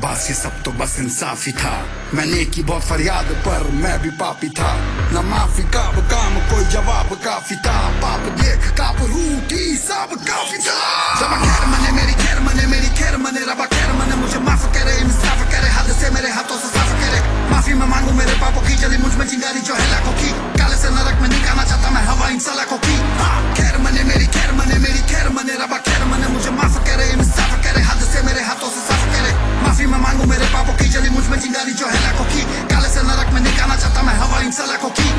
पास ये सब तो बस इंसाफ ही था। मैंने की बहुत फरियाद पर मैं भी पापी था, न माफी का काम कोई जवाब काफी था। पाप देख काप रूठी सब काफी था। जब खैर मने मेरी खैर मने मेरी खैर मने रबा खैर मने मुझे माफ करे, इंसाफ करे, हद से मेरे हाथों से साफ करे। माफी मैं मांगू मेरे पापों की, जली मुझ में चिंगारी जो है लाखों की। काले से नरक में निकालना चाहता मैं हवा इन सलाखों की। खैर मने मेरी खैर मने मेरी खैर मने रबा खैर मने मुझे माफ करे, इंसाफ करे, हद से मेरे हाथों से साफ करे। माफी मैं मांगू मेरे पापों की, जली मुझ में चिंगारी जो है लाखों की। काले से नरक में निकालना चाहता मैं हवा इन सलाखों की।